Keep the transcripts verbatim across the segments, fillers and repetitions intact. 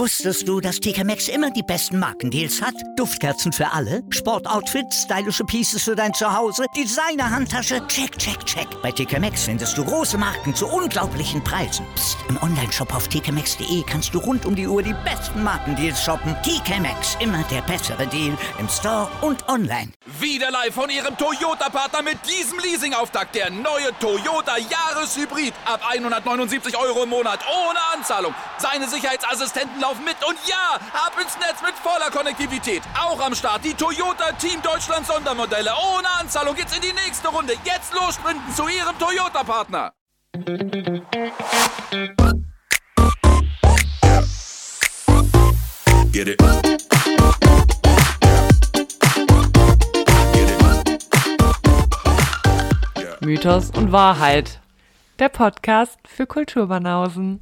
Wusstest du, dass T K Maxx immer die besten Markendeals hat? Duftkerzen für alle, Sportoutfits, stylische Pieces für dein Zuhause, Designer-Handtasche, check, check, check. Bei T K Maxx findest du große Marken zu unglaublichen Preisen. Psst. Im Onlineshop auf t k maxx punkt d e kannst du rund um die Uhr die besten Markendeals shoppen. T K Maxx, immer der bessere Deal im Store und online. Wieder live von Ihrem Toyota-Partner mit diesem Leasing-Auftakt. Der neue Toyota Jahreshybrid. Ab hundertneunundsiebzig Euro im Monat ohne Anzahlung. Seine Sicherheitsassistenten laufen mit und ja, ab ins Netz mit voller Konnektivität. Auch am Start die Toyota Team Deutschland Sondermodelle. Ohne Anzahlung geht's in die nächste Runde. Jetzt los sprinten zu Ihrem Toyota-Partner. Get it. Mythos und Wahrheit. Der Podcast für Kulturbanausen.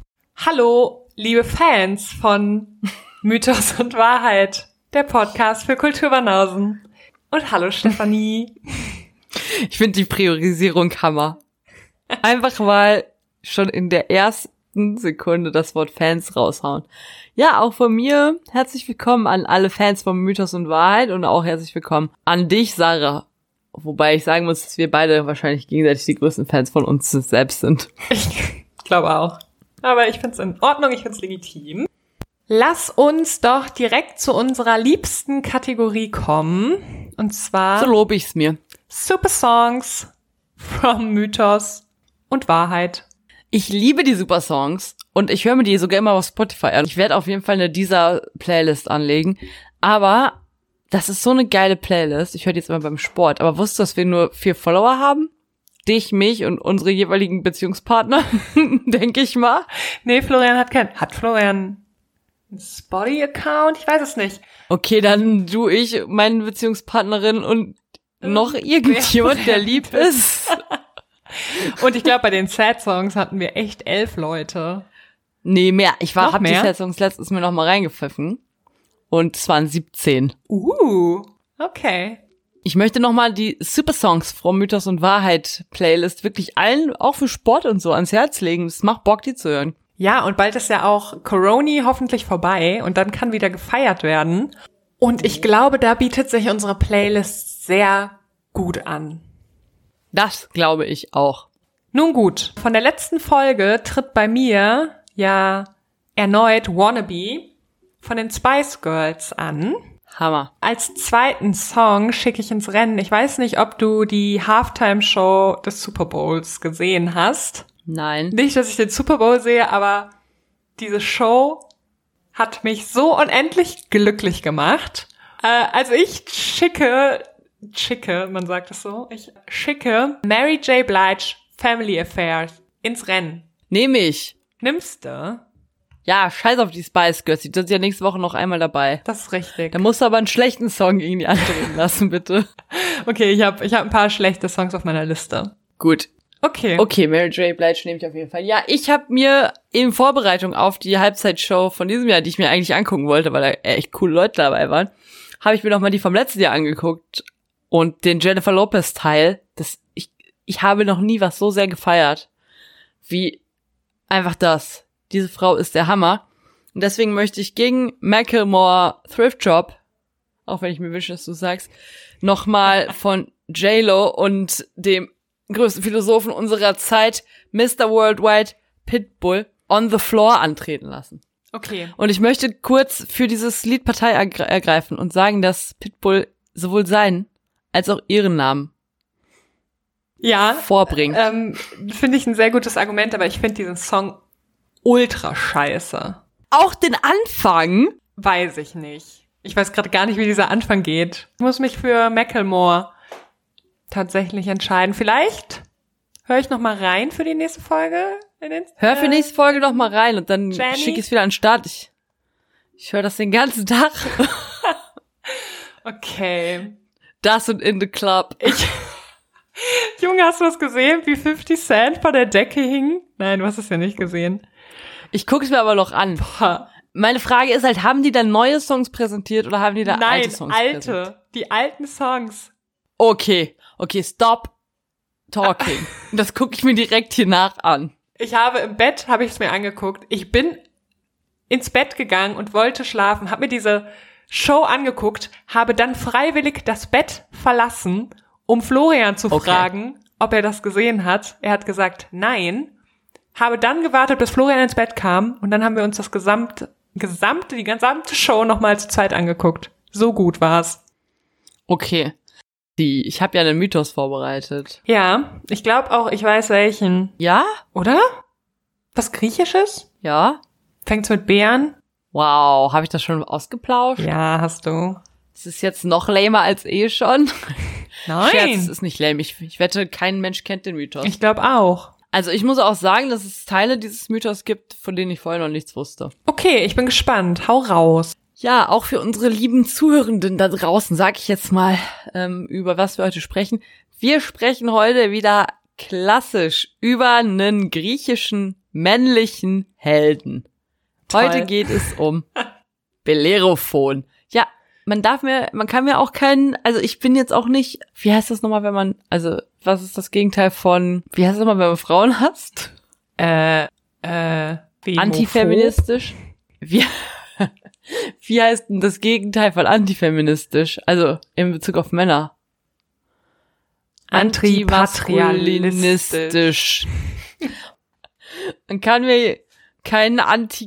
Hallo, liebe Fans von Mythos und Wahrheit. Der Podcast für Kulturbanausen. Und hallo, Stefanie. Ich finde die Priorisierung Hammer. Einfach mal schon in der ersten Sekunde das Wort Fans raushauen. Ja, auch von mir herzlich willkommen an alle Fans von Mythos und Wahrheit und auch herzlich willkommen an dich, Sarah. Wobei ich sagen muss, dass wir beide wahrscheinlich gegenseitig die größten Fans von uns selbst sind. Ich glaube auch. Aber ich find's in Ordnung, ich find's legitim. Lass uns doch direkt zu unserer liebsten Kategorie kommen. Und zwar... So lobe ich's mir. Super Songs from Mythos und Wahrheit. Ich liebe die Super Songs und ich höre mir die sogar immer auf Spotify an. Ich werde auf jeden Fall eine dieser Playlist anlegen. Aber... das ist so eine geile Playlist. Ich höre die jetzt immer beim Sport. Aber wusstest du, dass wir nur vier Follower haben? Dich, mich und unsere jeweiligen Beziehungspartner, denke ich mal. Nee, Florian hat kein... Hat Florian einen Spotify-Account? Ich weiß es nicht. Okay, dann du, ich, meine Beziehungspartnerin und noch irgendjemand, der lieb ist. Und ich glaube, bei den Sad-Songs hatten wir echt elf Leute. Nee, mehr. Ich war, hab mehr? Die Sad-Songs letztens mir noch mal reingepfiffen. Und es waren siebzehn. Uh, okay. Ich möchte nochmal die Super Songs from Mythos und Wahrheit Playlist wirklich allen, auch für Sport und so, ans Herz legen. Es macht Bock, die zu hören. Ja, und bald ist ja auch Corona hoffentlich vorbei und dann kann wieder gefeiert werden. Und ich glaube, da bietet sich unsere Playlist sehr gut an. Das glaube ich auch. Nun gut, von der letzten Folge tritt bei mir ja erneut Wannabe von den Spice Girls an. Hammer. Als zweiten Song schicke ich ins Rennen. Ich weiß nicht, ob du die Halftime-Show des Super Bowls gesehen hast. Nein. Nicht, dass ich den Super Bowl sehe, aber diese Show hat mich so unendlich glücklich gemacht. Äh, also ich schicke, schicke, man sagt es so, ich schicke Mary J. Blige Family Affair ins Rennen. Nehm ich. Nimmst du? Ja, scheiß auf die Spice Girls, die sind ja nächste Woche noch einmal dabei. Das ist richtig. Da musst du aber einen schlechten Song irgendwie antreten lassen, bitte. Okay, ich habe ich hab ein paar schlechte Songs auf meiner Liste. Gut. Okay. Okay, Mary J. Blige nehme ich auf jeden Fall. Ja, ich habe mir in Vorbereitung auf die Halbzeitshow von diesem Jahr, die ich mir eigentlich angucken wollte, weil da echt coole Leute dabei waren, habe ich mir noch mal die vom letzten Jahr angeguckt und den Jennifer Lopez Teil. Das ich ich habe noch nie was so sehr gefeiert wie einfach das. Diese Frau ist der Hammer. Und deswegen möchte ich gegen Macklemore Thrift Shop, auch wenn ich mir wünsche, dass du sagst, nochmal von J-Lo und dem größten Philosophen unserer Zeit, Mister Worldwide Pitbull, On the Floor antreten lassen. Okay. Und ich möchte kurz für dieses Lied Partei ergre- ergreifen und sagen, dass Pitbull sowohl seinen als auch ihren Namen ja, vorbringt. Ähm, finde ich ein sehr gutes Argument, aber ich finde diesen Song ultra scheiße. Auch den Anfang? Weiß ich nicht. Ich weiß gerade gar nicht, wie dieser Anfang geht. Ich muss mich für Macklemore tatsächlich entscheiden. Vielleicht höre ich noch mal rein für die nächste Folge. In den, Hör für die nächste Folge noch mal rein und dann schicke ich es wieder an den Start. Ich, ich höre das den ganzen Tag. Okay. Das und In the Club. Ich Junge, hast du das gesehen, wie fifty Cent vor der Decke hing? Nein, du hast es ja nicht gesehen. Ich gucke es mir aber noch an. Boah. Meine Frage ist halt, haben die da neue Songs präsentiert oder haben die da Nein, alte Songs alte, präsentiert? Nein, alte. Die alten Songs. Okay, okay, stop talking. Das gucke ich mir direkt hier nach an. Ich habe im Bett, habe ich es mir angeguckt. Ich bin ins Bett gegangen und wollte schlafen, habe mir diese Show angeguckt, habe dann freiwillig das Bett verlassen, um Florian zu Okay. fragen, ob er das gesehen hat. Er hat gesagt, nein. Habe dann gewartet, bis Florian ins Bett kam und dann haben wir uns das gesamte, gesamte, die gesamte Show nochmal zu zweit angeguckt. So gut war's. Okay. Die, ich habe ja einen Mythos vorbereitet. Ja, ich glaube auch, ich weiß welchen. Ja? Oder? Was Griechisches? Ja? Fängt's mit B an? Wow, habe ich das schon ausgeplauscht? Ja, hast du. Das ist jetzt noch lamer als eh schon. Nein. Scherz, es ist nicht lame. Ich, ich wette, kein Mensch kennt den Mythos. Ich glaube auch. Also ich muss auch sagen, dass es Teile dieses Mythos gibt, von denen ich vorher noch nichts wusste. Okay, ich bin gespannt. Hau raus. Ja, auch für unsere lieben Zuhörenden da draußen sage ich jetzt mal, ähm, über was wir heute sprechen. Wir sprechen heute wieder klassisch über einen griechischen männlichen Helden. Toll. Heute geht es um Bellerophon. Ja, man darf mir, man kann mir auch keinen, also ich bin jetzt auch nicht, wie heißt das nochmal, wenn man, also was ist das Gegenteil von, wie heißt das nochmal, wenn man Frauen hasst? Äh, äh, Femophob? Antifeministisch? Wie, wie heißt denn das Gegenteil von antifeministisch? Also in Bezug auf Männer. Antimaskulinistisch. Man kann mir keinen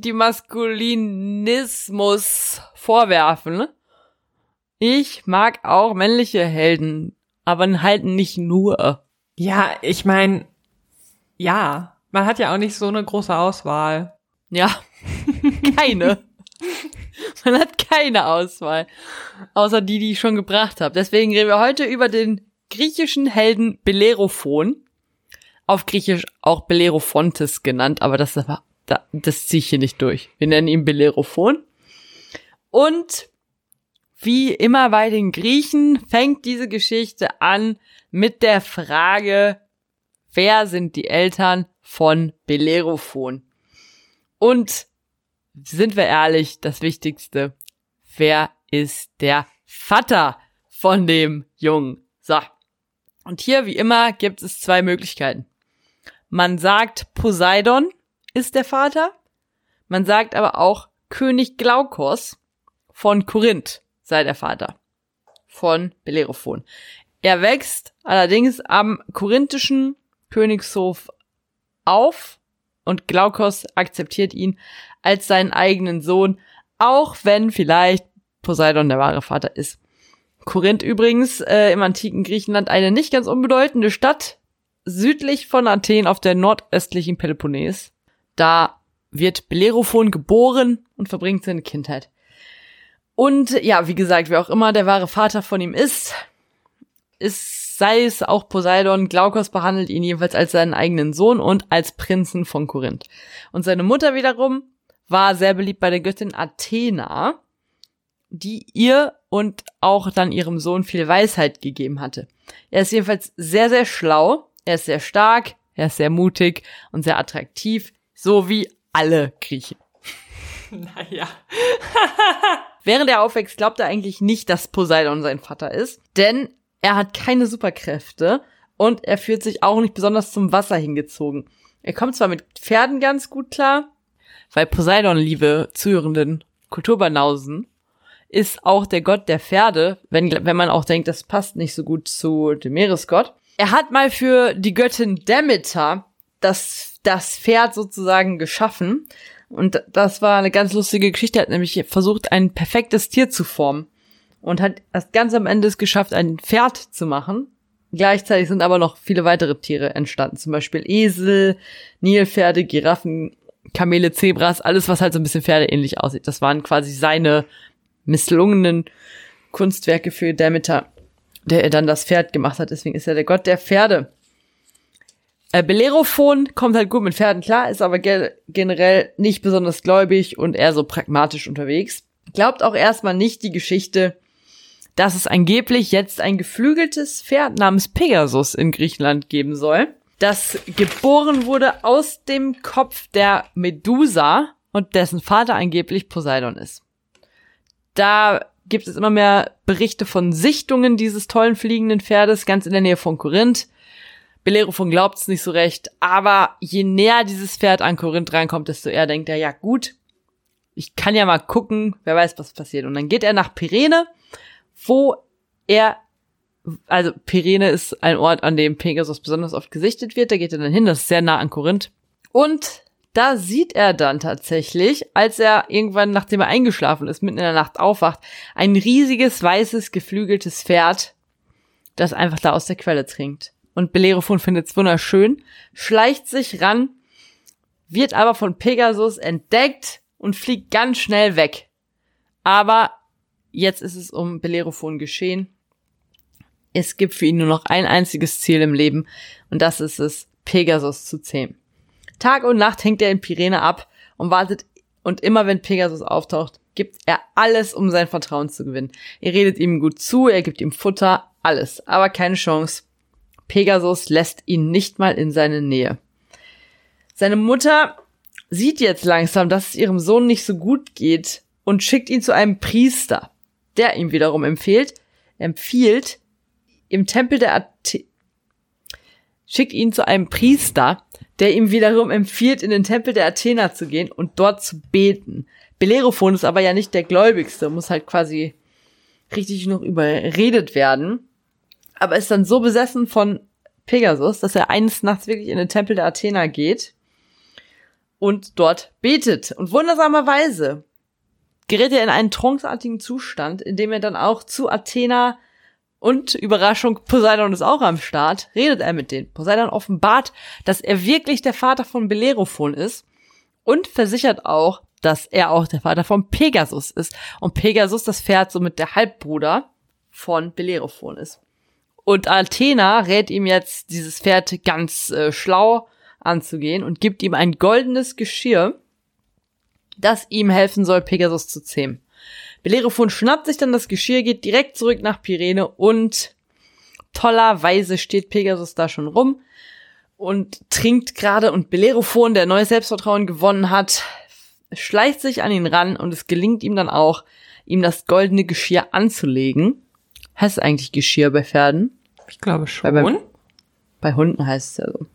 Antimaskulinismus vorwerfen. Ich mag auch männliche Helden, aber halt nicht nur. Ja, ich meine, ja, man hat ja auch nicht so eine große Auswahl. Ja, keine. Man hat keine Auswahl, außer die, die ich schon gebracht habe. Deswegen reden wir heute über den griechischen Helden Bellerophon. Auf Griechisch auch Bellerophontes genannt, aber das, das ziehe ich hier nicht durch. Wir nennen ihn Bellerophon. Und wie immer bei den Griechen fängt diese Geschichte an mit der Frage, wer sind die Eltern von Bellerophon? Und sind wir ehrlich, das Wichtigste, wer ist der Vater von dem Jungen? So, und hier wie immer gibt es zwei Möglichkeiten. Man sagt, Poseidon ist der Vater, man sagt aber auch, König Glaukos von Korinth sei der Vater von Bellerophon. Er wächst allerdings am korinthischen Königshof auf und Glaukos akzeptiert ihn als seinen eigenen Sohn, auch wenn vielleicht Poseidon der wahre Vater ist. Korinth übrigens äh, im antiken Griechenland eine nicht ganz unbedeutende Stadt, südlich von Athen auf der nordöstlichen Peloponnes. Da wird Bellerophon geboren und verbringt seine Kindheit. Und ja, wie gesagt, wer auch immer der wahre Vater von ihm ist, ist, sei es auch Poseidon, Glaukos behandelt ihn jedenfalls als seinen eigenen Sohn und als Prinzen von Korinth. Und seine Mutter wiederum war sehr beliebt bei der Göttin Athena, die ihr und auch dann ihrem Sohn viel Weisheit gegeben hatte. Er ist jedenfalls sehr, sehr schlau, er ist sehr stark, er ist sehr mutig und sehr attraktiv, so wie alle Griechen. Naja. Während er aufwächst, glaubt er eigentlich nicht, dass Poseidon sein Vater ist, denn er hat keine Superkräfte und er fühlt sich auch nicht besonders zum Wasser hingezogen. Er kommt zwar mit Pferden ganz gut klar, weil Poseidon, liebe Zuhörenden, Kulturbanausen, ist auch der Gott der Pferde, wenn, wenn man auch denkt, das passt nicht so gut zu dem Meeresgott. Er hat mal für die Göttin Demeter das, das Pferd sozusagen geschaffen. Und das war eine ganz lustige Geschichte. Er hat nämlich versucht, ein perfektes Tier zu formen. Und hat erst ganz am Ende es geschafft, ein Pferd zu machen. Gleichzeitig sind aber noch viele weitere Tiere entstanden. Zum Beispiel Esel, Nilpferde, Giraffen, Kamele, Zebras. Alles, was halt so ein bisschen pferdeähnlich aussieht. Das waren quasi seine misslungenen Kunstwerke für Demeter, der er dann das Pferd gemacht hat. Deswegen ist er der Gott der Pferde. Äh, Bellerophon kommt halt gut mit Pferden klar, ist aber ge- generell nicht besonders gläubig und eher so pragmatisch unterwegs. Glaubt auch erstmal nicht die Geschichte, dass es angeblich jetzt ein geflügeltes Pferd namens Pegasus in Griechenland geben soll, das geboren wurde aus dem Kopf der Medusa und dessen Vater angeblich Poseidon ist. Da gibt es immer mehr Berichte von Sichtungen dieses tollen fliegenden Pferdes, ganz in der Nähe von Korinth. Bellerophon glaubt es nicht so recht, aber je näher dieses Pferd an Korinth reinkommt, desto eher denkt er, ja gut, ich kann ja mal gucken, wer weiß, was passiert. Und dann geht er nach Pyrene, wo er, also Pyrene ist ein Ort, an dem Pegasus besonders oft gesichtet wird. Da geht er dann hin, das ist sehr nah an Korinth. Und da sieht er dann tatsächlich, als er irgendwann, nachdem er eingeschlafen ist, mitten in der Nacht aufwacht, ein riesiges, weißes, geflügeltes Pferd, das einfach da aus der Quelle trinkt. Und Bellerophon findet es wunderschön, schleicht sich ran, wird aber von Pegasus entdeckt und fliegt ganz schnell weg. Aber jetzt ist es um Bellerophon geschehen. Es gibt für ihn nur noch ein einziges Ziel im Leben und das ist es, Pegasus zu zähmen. Tag und Nacht hängt er in Pyrene ab und wartet, und immer wenn Pegasus auftaucht, gibt er alles, um sein Vertrauen zu gewinnen. Er redet ihm gut zu, er gibt ihm Futter, alles, aber keine Chance. Pegasus lässt ihn nicht mal in seine Nähe. Seine Mutter sieht jetzt langsam, dass es ihrem Sohn nicht so gut geht und schickt ihn zu einem Priester, der ihm wiederum empfiehlt, empfiehlt, im Tempel der Athe- schickt ihn zu einem Priester, der ihm wiederum empfiehlt, in den Tempel der Athener zu gehen und dort zu beten. Bellerophon ist aber ja nicht der Gläubigste, muss halt quasi richtig noch überredet werden, aber ist dann so besessen von Pegasus, dass er eines Nachts wirklich in den Tempel der Athener geht und dort betet. Und wundersamerweise gerät er in einen tranceartigen Zustand, in dem er dann auch zu Athena und Überraschung, Poseidon ist auch am Start, redet er mit denen. Poseidon offenbart, dass er wirklich der Vater von Bellerophon ist und versichert auch, dass er auch der Vater von Pegasus ist. Und Pegasus, das Pferd, somit der Halbbruder von Bellerophon ist. Und Athena rät ihm jetzt, dieses Pferd ganz äh, schlau anzugehen und gibt ihm ein goldenes Geschirr, das ihm helfen soll, Pegasus zu zähmen. Bellerophon schnappt sich dann das Geschirr, geht direkt zurück nach Pyrene und tollerweise steht Pegasus da schon rum und trinkt gerade, und Bellerophon, der neues Selbstvertrauen gewonnen hat, schleicht sich an ihn ran und es gelingt ihm dann auch, ihm das goldene Geschirr anzulegen. Heißt es eigentlich Geschirr bei Pferden? Ich glaube schon. Bei, bei, bei Hunden heißt es ja so.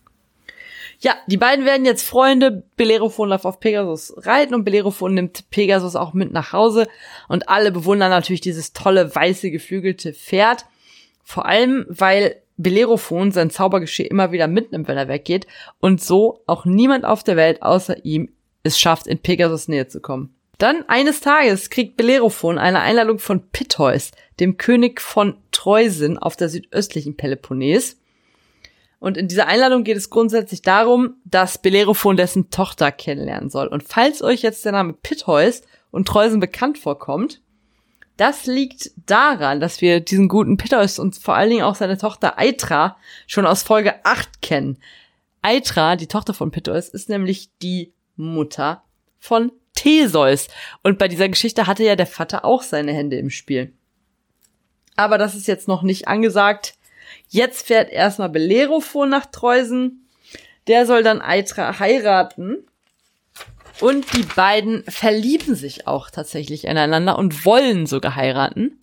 Ja, die beiden werden jetzt Freunde. Bellerophon darf auf Pegasus reiten und Bellerophon nimmt Pegasus auch mit nach Hause. Und alle bewundern natürlich dieses tolle, weiße, geflügelte Pferd. Vor allem, weil Bellerophon sein Zaubergeschirr immer wieder mitnimmt, wenn er weggeht. Und so auch niemand auf der Welt außer ihm es schafft, in Pegasus Nähe zu kommen. Dann eines Tages kriegt Bellerophon eine Einladung von Pittheus, dem König von Troezen auf der südöstlichen Peloponnes. Und in dieser Einladung geht es grundsätzlich darum, dass Bellerophon dessen Tochter kennenlernen soll. Und falls euch jetzt der Name Pittheus und Troezen bekannt vorkommt, das liegt daran, dass wir diesen guten Pittheus und vor allen Dingen auch seine Tochter Aithra schon aus Folge acht kennen. Aithra, die Tochter von Pittheus, ist nämlich die Mutter von Theseus. Und bei dieser Geschichte hatte ja der Vater auch seine Hände im Spiel. Aber das ist jetzt noch nicht angesagt. Jetzt fährt erstmal Bellerophon nach Troezen. Der soll dann Aithra heiraten. Und die beiden verlieben sich auch tatsächlich ineinander und wollen sogar heiraten.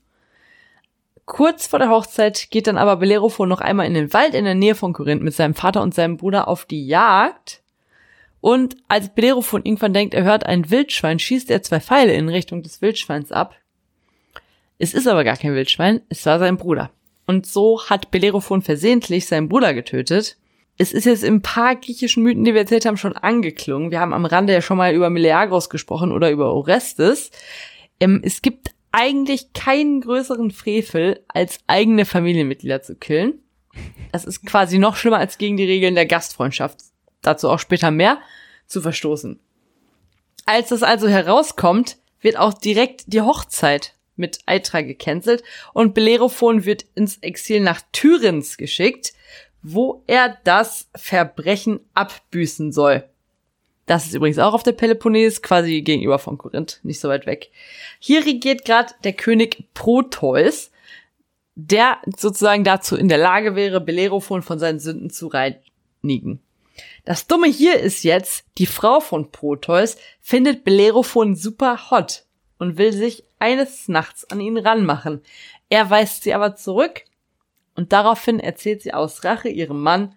Kurz vor der Hochzeit geht dann aber Bellerophon noch einmal in den Wald in der Nähe von Korinth mit seinem Vater und seinem Bruder auf die Jagd. Und als Bellerophon irgendwann denkt, er hört ein Wildschwein, schießt er zwei Pfeile in Richtung des Wildschweins ab. Es ist aber gar kein Wildschwein, es war sein Bruder. Und so hat Bellerophon versehentlich seinen Bruder getötet. Es ist jetzt in ein paar griechischen Mythen, die wir erzählt haben, schon angeklungen. Wir haben am Rande ja schon mal über Meleagros gesprochen oder über Orestes. Ähm, es gibt eigentlich keinen größeren Frevel, als eigene Familienmitglieder zu killen. Das ist quasi noch schlimmer, als gegen die Regeln der Gastfreundschaft, dazu auch später mehr, zu verstoßen. Als das also herauskommt, wird auch direkt die Hochzeit mit Aithra gecancelt und Bellerophon wird ins Exil nach Tyrinth geschickt, wo er das Verbrechen abbüßen soll. Das ist übrigens auch auf der Peloponnes, quasi gegenüber von Korinth, nicht so weit weg. Hier regiert gerade der König Proteus, der sozusagen dazu in der Lage wäre, Bellerophon von seinen Sünden zu reinigen. Das Dumme hier ist jetzt, die Frau von Proteus findet Bellerophon super hot und will sich eines Nachts an ihn ranmachen. Er weist sie aber zurück und daraufhin erzählt sie aus Rache ihrem Mann,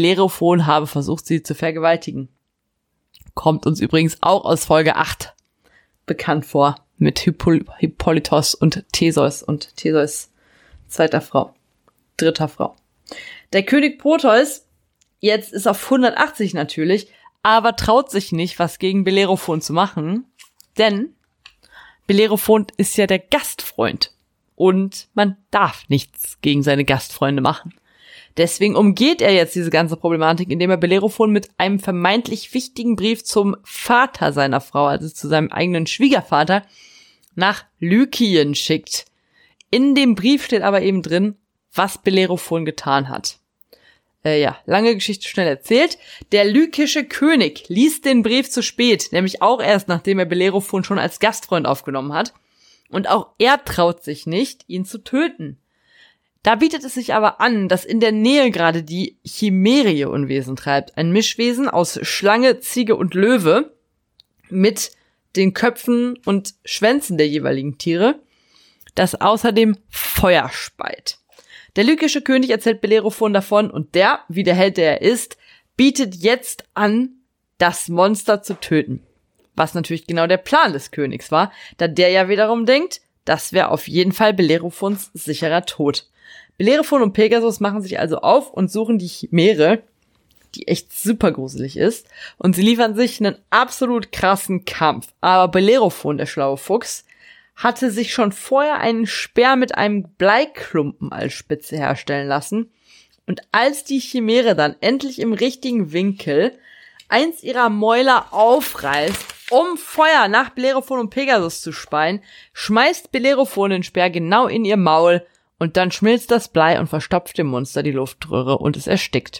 Bellerophon habe versucht, sie zu vergewaltigen. Kommt uns übrigens auch aus Folge acht. bekannt vor mit Hippoly- Hippolytos und Theseus und Theseus zweiter Frau, dritter Frau. Der König Proteus jetzt ist auf hundertachtzig natürlich, aber traut sich nicht, was gegen Bellerophon zu machen, denn Bellerophon ist ja der Gastfreund und man darf nichts gegen seine Gastfreunde machen. Deswegen umgeht er jetzt diese ganze Problematik, indem er Bellerophon mit einem vermeintlich wichtigen Brief zum Vater seiner Frau, also zu seinem eigenen Schwiegervater, nach Lykien schickt. In dem Brief steht aber eben drin, was Bellerophon getan hat. Äh, ja, lange Geschichte schnell erzählt. Der lykische König liest den Brief zu spät, nämlich auch erst, nachdem er Bellerophon schon als Gastfreund aufgenommen hat. Und auch er traut sich nicht, ihn zu töten. Da bietet es sich aber an, dass in der Nähe gerade die Chimäre ihr Unwesen treibt. Ein Mischwesen aus Schlange, Ziege und Löwe mit den Köpfen und Schwänzen der jeweiligen Tiere, das außerdem Feuer speit. Der lykische König erzählt Bellerophon davon und der, wie der Held, der er ist, bietet jetzt an, das Monster zu töten. Was natürlich genau der Plan des Königs war, da der ja wiederum denkt, das wäre auf jeden Fall Bellerophons sicherer Tod. Bellerophon und Pegasus machen sich also auf und suchen die Chimäre, die echt super gruselig ist, und sie liefern sich einen absolut krassen Kampf. Aber Bellerophon, der schlaue Fuchs, hatte sich schon vorher einen Speer mit einem Bleiklumpen als Spitze herstellen lassen. Und als die Chimäre dann endlich im richtigen Winkel eins ihrer Mäuler aufreißt, um Feuer nach Bellerophon und Pegasus zu speien, schmeißt Bellerophon den Speer genau in ihr Maul und dann schmilzt das Blei und verstopft dem Monster die Luftröhre und es erstickt.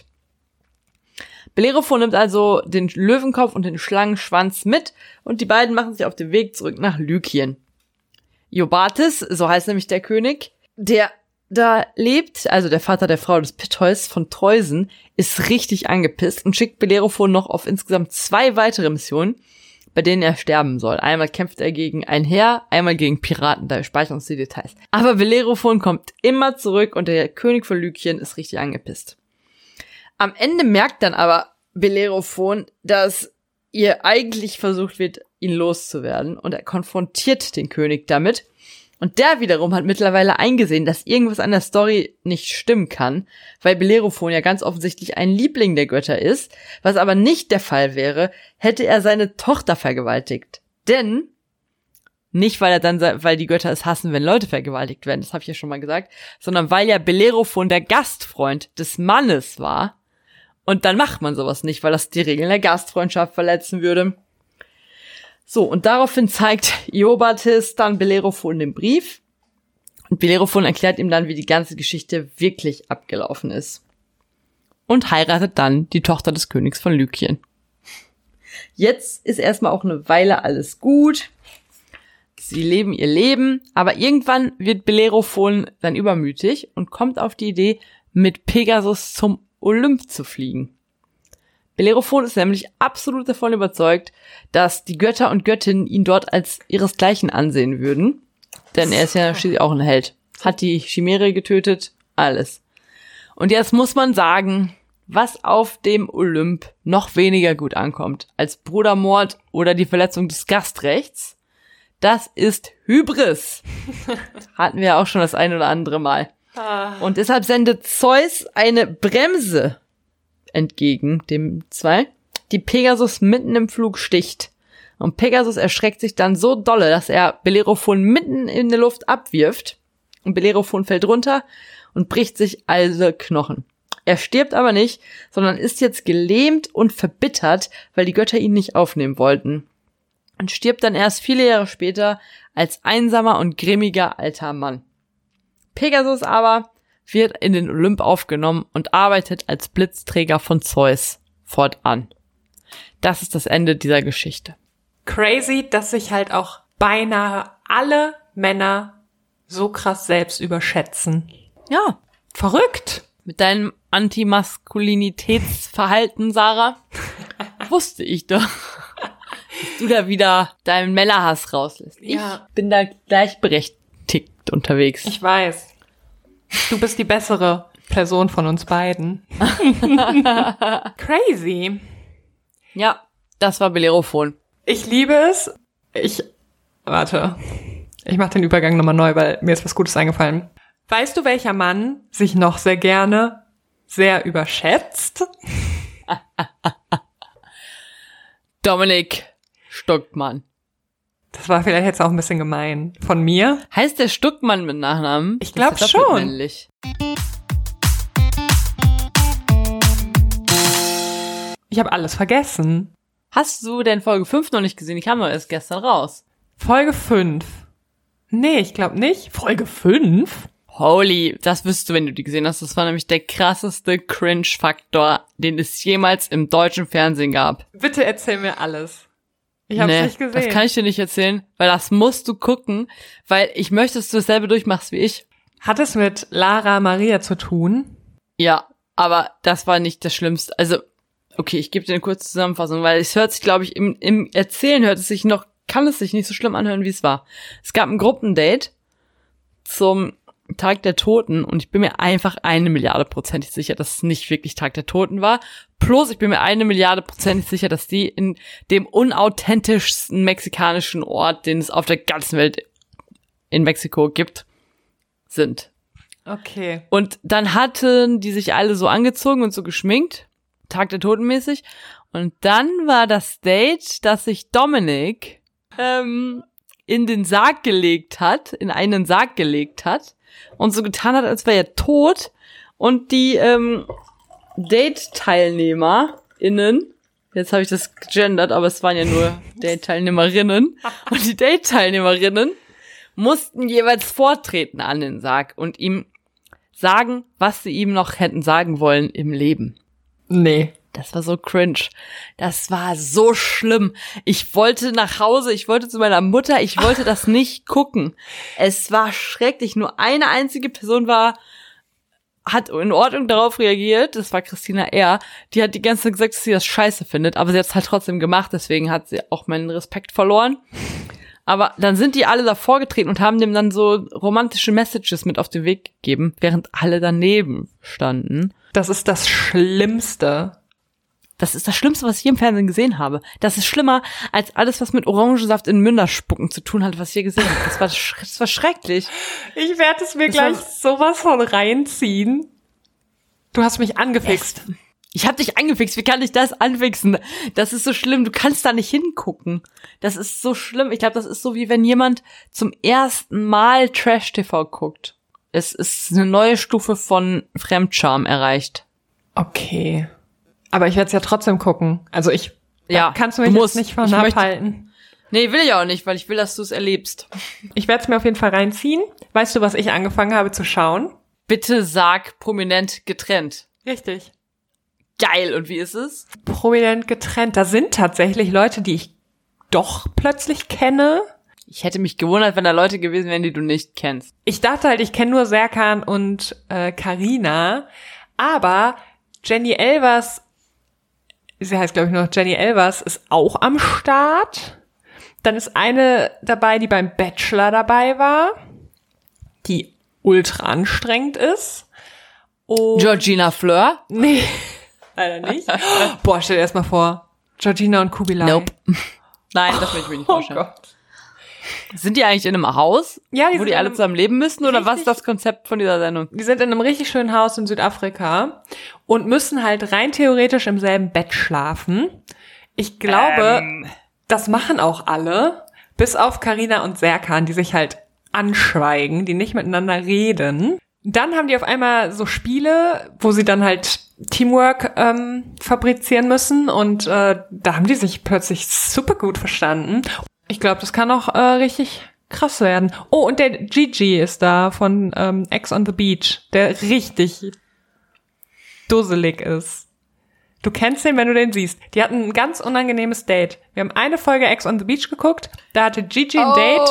Bellerophon nimmt also den Löwenkopf und den Schlangenschwanz mit und die beiden machen sich auf den Weg zurück nach Lykien. Iobates, so heißt nämlich der König, der da lebt, also der Vater der Frau des Pittheus von Treusen, ist richtig angepisst und schickt Bellerophon noch auf insgesamt zwei weitere Missionen, bei denen er sterben soll. Einmal kämpft er gegen ein Heer, einmal gegen Piraten, da speichern uns die Details. Aber Bellerophon kommt immer zurück und der König von Lykien ist richtig angepisst. Am Ende merkt dann aber Bellerophon, dass ihr eigentlich versucht wird, ihn loszuwerden, und er konfrontiert den König damit. Und der wiederum hat mittlerweile eingesehen, dass irgendwas an der Story nicht stimmen kann, weil Bellerophon ja ganz offensichtlich ein Liebling der Götter ist, was aber nicht der Fall wäre, hätte er seine Tochter vergewaltigt. Denn, nicht weil er dann, weil die Götter es hassen, wenn Leute vergewaltigt werden, das habe ich ja schon mal gesagt, sondern weil ja Bellerophon der Gastfreund des Mannes war. Und dann macht man sowas nicht, weil das die Regeln der Gastfreundschaft verletzen würde. So, und daraufhin zeigt Iobates dann Bellerophon den Brief. Und Bellerophon erklärt ihm dann, wie die ganze Geschichte wirklich abgelaufen ist. Und heiratet dann die Tochter des Königs von Lykien. Jetzt ist erstmal auch eine Weile alles gut. Sie leben ihr Leben, aber irgendwann wird Bellerophon dann übermütig und kommt auf die Idee, mit Pegasus zum Olymp zu fliegen. Bellerophon ist nämlich absolut davon überzeugt, dass die Götter und Göttinnen ihn dort als ihresgleichen ansehen würden. Denn er ist ja schließlich auch ein Held. Hat die Chimäre getötet, alles. Und jetzt muss man sagen, was auf dem Olymp noch weniger gut ankommt als Brudermord oder die Verletzung des Gastrechts, das ist Hybris. Hatten wir auch schon das ein oder andere Mal. Und deshalb sendet Zeus eine Bremse entgegen dem zwei, die Pegasus mitten im Flug sticht. Und Pegasus erschreckt sich dann so dolle, dass er Bellerophon mitten in der Luft abwirft. Und Bellerophon fällt runter und bricht sich alle Knochen. Er stirbt aber nicht, sondern ist jetzt gelähmt und verbittert, weil die Götter ihn nicht aufnehmen wollten. Und stirbt dann erst viele Jahre später als einsamer und grimmiger alter Mann. Pegasus aber wird in den Olymp aufgenommen und arbeitet als Blitzträger von Zeus fortan. Das ist das Ende dieser Geschichte. Crazy, dass sich halt auch beinahe alle Männer so krass selbst überschätzen. Ja. Verrückt. Mit deinem Antimaskulinitätsverhalten, Sarah, wusste ich doch, dass du da wieder deinen Männerhass rauslässt. Ja. Ich bin da gleichberechtigt unterwegs. Ich weiß. Du bist die bessere Person von uns beiden. Crazy. Ja, das war Bellerophon. Ich liebe es. Ich Warte. Ich mache den Übergang nochmal neu, weil mir ist was Gutes eingefallen. Weißt du, welcher Mann sich noch sehr gerne sehr überschätzt? Dominik Stuckmann. Das war vielleicht jetzt auch ein bisschen gemein von mir. Heißt der Stuckmann mit Nachnamen? Ich glaube schon. schon. Männlich. Ich habe alles vergessen. Hast du denn Folge fünf noch nicht gesehen? Die kam doch erst gestern raus. Folge fünf. Nee, ich glaube nicht. Folge fünf? Holy, das wirst du, wenn du die gesehen hast. Das war nämlich der krasseste Cringe-Faktor, den es jemals im deutschen Fernsehen gab. Bitte erzähl mir alles. Ich hab's nee, nicht gesehen. Das kann ich dir nicht erzählen, weil das musst du gucken, weil ich möchte, dass du dasselbe durchmachst wie ich. Hat es mit Lara Maria zu tun? Ja, aber das war nicht das Schlimmste. Also, okay, ich gebe dir eine kurze Zusammenfassung, weil es hört sich, glaube ich, im, im Erzählen hört es sich noch, kann es sich nicht so schlimm anhören, wie es war. Es gab ein Gruppendate zum Tag der Toten und ich bin mir einfach eine Milliarde prozentig sicher, dass es nicht wirklich Tag der Toten war. Plus, ich bin mir eine Milliarde prozentig sicher, dass die in dem unauthentischsten mexikanischen Ort, den es auf der ganzen Welt in Mexiko gibt, sind. Okay. Und dann hatten die sich alle so angezogen und so geschminkt, Tag der Toten mäßig. Und dann war das Date, dass sich Dominik ähm, in den Sarg gelegt hat, in einen Sarg gelegt hat und so getan hat, als wäre er tot. Und die ähm, Date-TeilnehmerInnen, jetzt habe ich das gegendert, aber es waren ja nur Date-Teilnehmerinnen, und die Date-Teilnehmerinnen mussten jeweils vortreten an den Sarg und ihm sagen, was sie ihm noch hätten sagen wollen im Leben. Nee. Das war so cringe. Das war so schlimm. Ich wollte nach Hause, ich wollte zu meiner Mutter, ich wollte das nicht gucken. Es war schrecklich. Nur eine einzige Person war, hat in Ordnung darauf reagiert. Das war Christina R. Die hat die ganze Zeit gesagt, dass sie das scheiße findet. Aber sie hat es halt trotzdem gemacht. Deswegen hat sie auch meinen Respekt verloren. Aber dann sind die alle davor getreten und haben dem dann so romantische Messages mit auf den Weg gegeben, während alle daneben standen. Das ist das Schlimmste. Das ist das Schlimmste, was ich je im Fernsehen gesehen habe. Das ist schlimmer als alles, was mit Orangensaft in Münder spucken zu tun hat, was ich je gesehen habe. Das war, sch- das war schrecklich. Ich werde es mir Das gleich war- sowas von reinziehen. Du hast mich angefixt. Yes. Ich hab dich angefixt. Wie kann ich das anfixen? Das ist so schlimm. Du kannst da nicht hingucken. Das ist so schlimm. Ich glaube, das ist so, wie wenn jemand zum ersten Mal Trash-T V guckt. Es ist eine neue Stufe von Fremdscham erreicht. Okay. Aber ich werde es ja trotzdem gucken. Also ich, Ja, da kannst du mich du jetzt musst. nicht von Ich möchte- abhalten. Nee, will ich auch nicht, weil ich will, dass du es erlebst. Ich werde es mir auf jeden Fall reinziehen. Weißt du, was ich angefangen habe zu schauen? Bitte sag prominent getrennt. Richtig. Geil. Und wie ist es? Prominent getrennt. Da sind tatsächlich Leute, die ich doch plötzlich kenne. Ich hätte mich gewundert, wenn da Leute gewesen wären, die du nicht kennst. Ich dachte halt, ich kenne nur Serkan und äh, Carina. Aber Jenny Elvers, sie heißt glaube ich noch Jenny Elvers, ist auch am Start. Dann ist eine dabei, die beim Bachelor dabei war, die ultra anstrengend ist. Und Georgina Fleur? nee, leider nicht. Boah, stell dir erst mal vor, Georgina und Kubilai. Nope. Nein, das will ich mir nicht Oh vorstellen. Gott. Sind die eigentlich in einem Haus, Ja, die wo sind die in alle einem- zusammen leben müssen? Oder was ist Richtig. das Konzept von dieser Sendung? Die sind in einem richtig schönen Haus in Südafrika und müssen halt rein theoretisch im selben Bett schlafen. Ich glaube, Ähm. das machen auch alle, bis auf Carina und Serkan, die sich halt anschweigen, die nicht miteinander reden. Dann haben die auf einmal so Spiele, wo sie dann halt Teamwork ähm, fabrizieren müssen und äh, da haben die sich plötzlich super gut verstanden. Ich glaube, das kann auch äh, richtig krass werden. Oh, und der Gigi ist da von ähm, Ex on the Beach, der richtig dusselig ist. Du kennst den, wenn du den siehst. Die hatten ein ganz unangenehmes Date. Wir haben eine Folge Ex on the Beach geguckt, da hatte Gigi ein Date.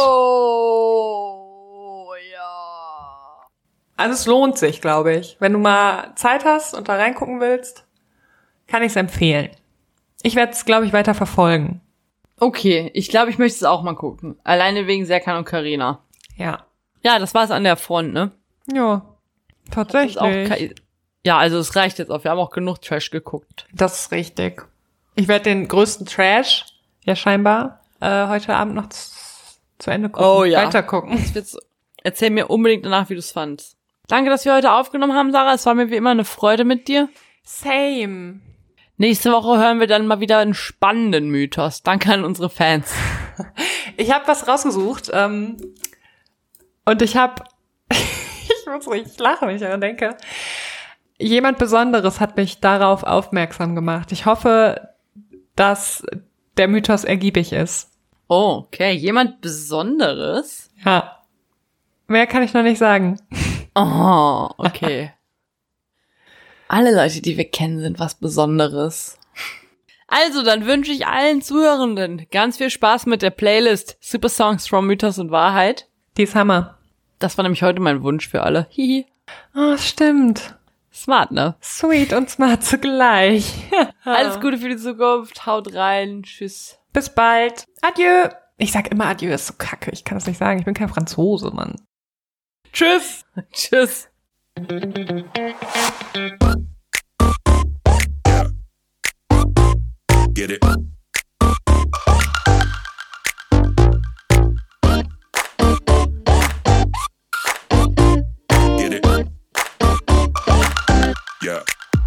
Oh, ja. Also es lohnt sich, glaube ich. Wenn du mal Zeit hast und da reingucken willst, kann ich es empfehlen. Ich werde es, glaube ich, weiter verfolgen. Okay, ich glaube, ich möchte es auch mal gucken. Alleine wegen Serkan und Carina. Ja. Ja, das war's an der Front, ne? Ja, Das ist tatsächlich. auch ke- ja, also es reicht jetzt auch. Wir haben auch genug Trash geguckt. Das ist richtig. Ich werde den größten Trash, ja scheinbar, äh, heute Abend noch z- zu Ende gucken. Oh ja. Weiter gucken. Das wird's. Erzähl mir unbedingt danach, wie du es fandst. Danke, dass wir heute aufgenommen haben, Sarah. Es war mir wie immer eine Freude mit dir. Same. Nächste Woche hören wir dann mal wieder einen spannenden Mythos. Danke an unsere Fans. Ich habe was rausgesucht ähm, und ich habe, ich muss richtig lachen, wenn ich daran denke, jemand Besonderes hat mich darauf aufmerksam gemacht. Ich hoffe, dass der Mythos ergiebig ist. Oh, okay. Jemand Besonderes? Ja. Mehr kann ich noch nicht sagen. Oh, okay. Alle Leute, die wir kennen, sind was Besonderes. Also, dann wünsche ich allen Zuhörenden ganz viel Spaß mit der Playlist Super Songs from Mythos und Wahrheit. Die ist Hammer. Das war nämlich heute mein Wunsch für alle. Hihi. Oh, stimmt. Smart, ne? Sweet und smart zugleich. Alles Gute für die Zukunft. Haut rein. Tschüss. Bis bald. Adieu. Ich sag immer Adieu, ist so kacke. Ich kann das nicht sagen. Ich bin kein Franzose, Mann. Tschüss. Tschüss. Get it. Get it. Yeah.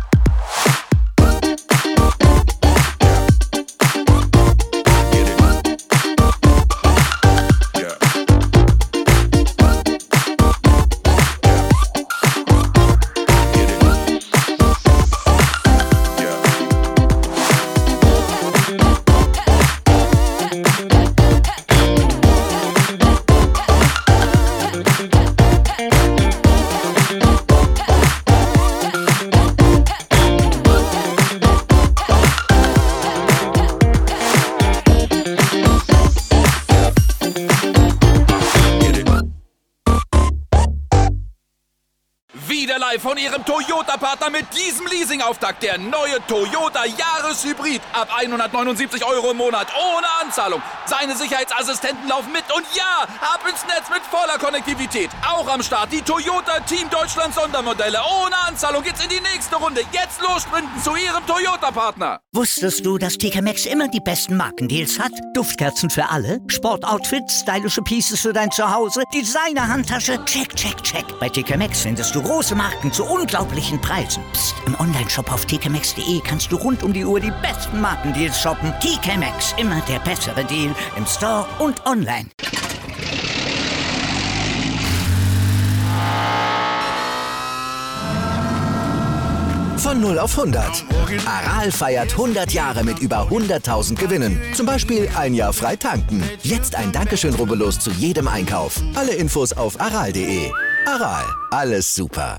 Von Ihrem Toyota-Partner mit diesem Leasing-Auftakt. Der neue Toyota Jahreshybrid. Ab hundertneunundsiebzig Euro im Monat. Ohne Anzahlung. Seine Sicherheitsassistenten laufen mit. Und ja, ab ins Netz mit voller Konnektivität. Auch am Start die Toyota Team Deutschland Sondermodelle. Ohne Anzahlung geht's in die nächste Runde. Jetzt los sprinten zu Ihrem Toyota-Partner. Wusstest du, dass T K Maxx immer die besten Markendeals hat? Duftkerzen für alle, Sportoutfits, stylische Pieces für dein Zuhause, Designer-Handtasche, check, check, check. Bei T K Maxx findest du große Marken zu unglaublichen Preisen. Psst. Im Onlineshop auf t k maxx punkt d e kannst du rund um die Uhr die besten Markendeals shoppen. T K Maxx, immer der bessere Deal im Store und online. Von null auf hundert. Aral feiert hundert Jahre mit über hunderttausend Gewinnen. Zum Beispiel ein Jahr frei tanken. Jetzt ein Dankeschön, rubbellos zu jedem Einkauf. Alle Infos auf aral punkt d e. Aral, alles super.